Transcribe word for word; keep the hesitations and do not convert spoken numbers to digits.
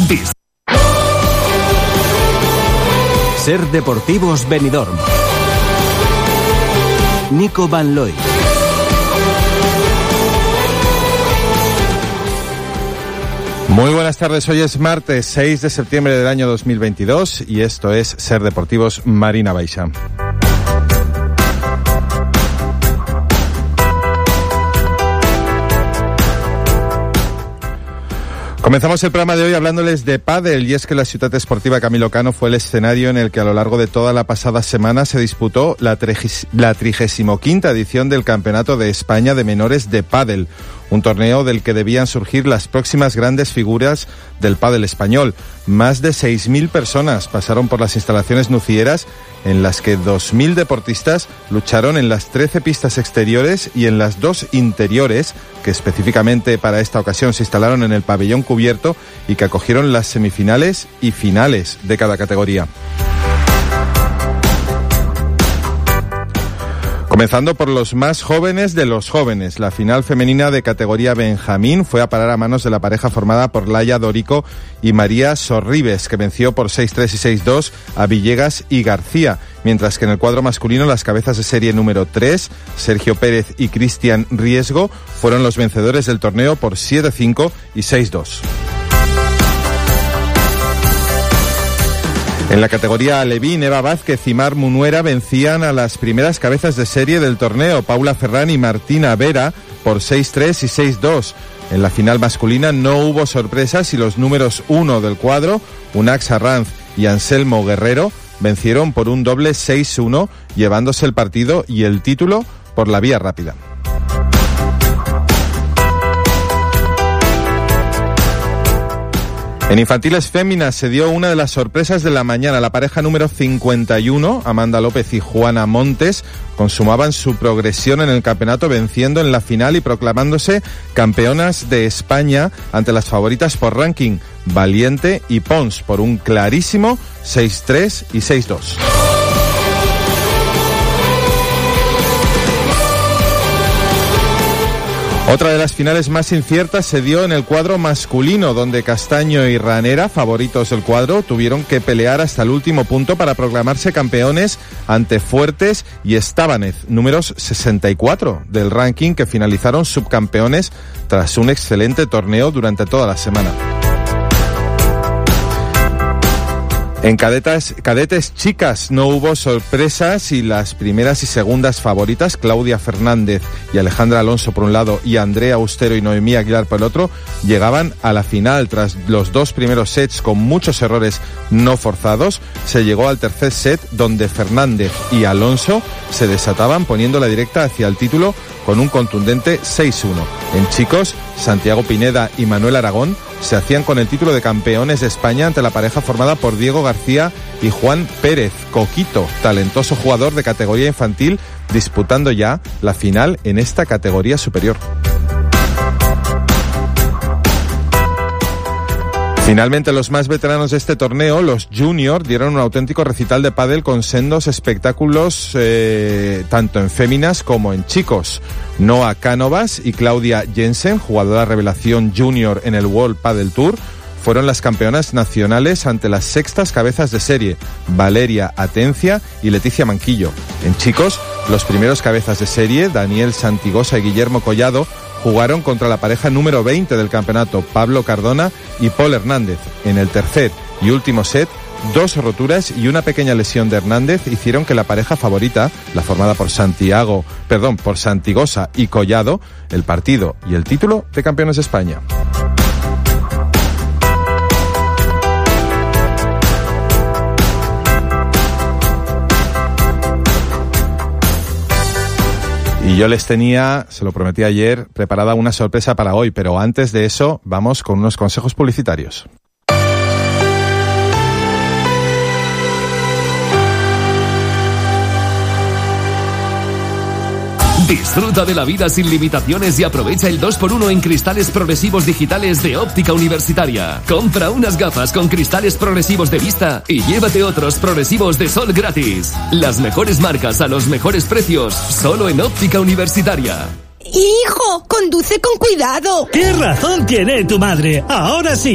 Dis- Ser Deportivos Benidorm. Nico Van Looy. Muy buenas tardes, hoy es martes seis de septiembre del año dos mil veintidós y esto es Ser Deportivos Marina Baixa. Comenzamos el programa de hoy hablándoles de pádel, y es que la Ciutat Esportiva Camilo Cano fue el escenario en el que a lo largo de toda la pasada semana se disputó la, trigis, la trigésimo quinta edición del Campeonato de España de Menores de Pádel, un torneo del que debían surgir las próximas grandes figuras del pádel español. Más de seis mil personas pasaron por las instalaciones nucieras, en las que dos mil deportistas lucharon en las trece pistas exteriores y en las dos interiores, que específicamente para esta ocasión se instalaron en el pabellón cubierto y que acogieron las semifinales y finales de cada categoría. Comenzando por los más jóvenes de los jóvenes. La final femenina de categoría Benjamín fue a parar a manos de la pareja formada por Laia Dorico y María Sorribes, que venció por seis tres y seis dos a Villegas y García. Mientras que en el cuadro masculino las cabezas de serie número tres, Sergio Pérez y Cristian Riesgo, fueron los vencedores del torneo por siete cinco y seis dos. En la categoría alevín, Eva Vázquez y Mar Munuera vencían a las primeras cabezas de serie del torneo, Paula Ferrán y Martina Vera, por seis tres y seis dos. En la final masculina no hubo sorpresas y los números uno del cuadro, Unax Arranz y Anselmo Guerrero, vencieron por un doble seis uno, llevándose el partido y el título por la vía rápida. En infantiles féminas se dio una de las sorpresas de la mañana. La pareja número cincuenta y uno, Amanda López y Juana Montes, consumaban su progresión en el campeonato, venciendo en la final y proclamándose campeonas de España ante las favoritas por ranking, Valiente y Pons, por un clarísimo seis tres y seis dos. Otra de las finales más inciertas se dio en el cuadro masculino, donde Castaño y Ranera, favoritos del cuadro, tuvieron que pelear hasta el último punto para proclamarse campeones ante Fuertes y Estábanez, números sesenta y cuatro del ranking, que finalizaron subcampeones tras un excelente torneo durante toda la semana. En cadetas, cadetes chicas no hubo sorpresas y las primeras y segundas favoritas, Claudia Fernández y Alejandra Alonso por un lado y Andrea Austero y Noemí Aguilar por el otro, llegaban a la final. Tras los dos primeros sets con muchos errores no forzados, se llegó al tercer set, donde Fernández y Alonso se desataban, poniendo la directa hacia el título con un contundente seis uno. En chicos, Santiago Pineda y Manuel Aragón se hacían con el título de campeones de España ante la pareja formada por Diego García y Juan Pérez, Coquito, talentoso jugador de categoría infantil, disputando ya la final en esta categoría superior. Finalmente, los más veteranos de este torneo, los junior, dieron un auténtico recital de pádel con sendos espectáculos eh, tanto en féminas como en chicos. Noa Cánovas y Claudia Jensen, jugadora revelación junior en el World Padel Tour, fueron las campeonas nacionales ante las sextas cabezas de serie, Valeria Atencia y Leticia Manquillo. En chicos, los primeros cabezas de serie, Daniel Santigosa y Guillermo Collado, jugaron contra la pareja número veinte del campeonato, Pablo Cardona y Paul Hernández. En el tercer y último set, dos roturas y una pequeña lesión de Hernández hicieron que la pareja favorita, la formada por Santiago, perdón, por Santigosa y Collado, el partido y el título de campeones de España. Y yo les tenía, se lo prometí ayer, preparada una sorpresa para hoy, pero antes de eso vamos con unos consejos publicitarios. Disfruta de la vida sin limitaciones y aprovecha el dos por uno en cristales progresivos digitales de Óptica Universitaria. Compra unas gafas con cristales progresivos de vista y llévate otros progresivos de sol gratis. Las mejores marcas a los mejores precios, solo en Óptica Universitaria. ¡Hijo! ¡Conduce con cuidado! ¿Qué razón tiene tu madre? Ahora sí,